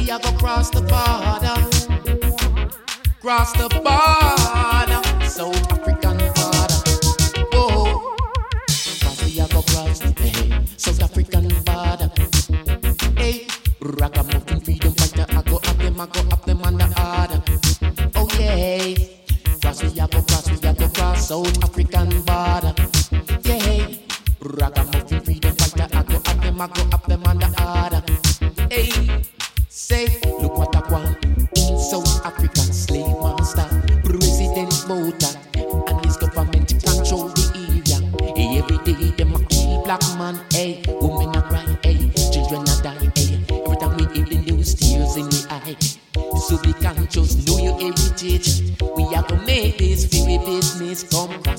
we are gonna cross the border. Cross the border, South African border. Whoa, cross we are gonna cross the South African border. Hey, ragamuffin freedom fighter, I go up them on the order. Oh yeah, cross we are gonna cross South African border. Yeah, ragamuffin freedom fighter, I go up them on the order. Hey, say, look what I want in South Africa, slave master, President Botha, and his government control the area. Hey, every day them a kill black man, hey, women a cry, hey, children a die, hey. Every time we hear the news, tears in the eye. So we can just know your heritage. We have to make this for business come.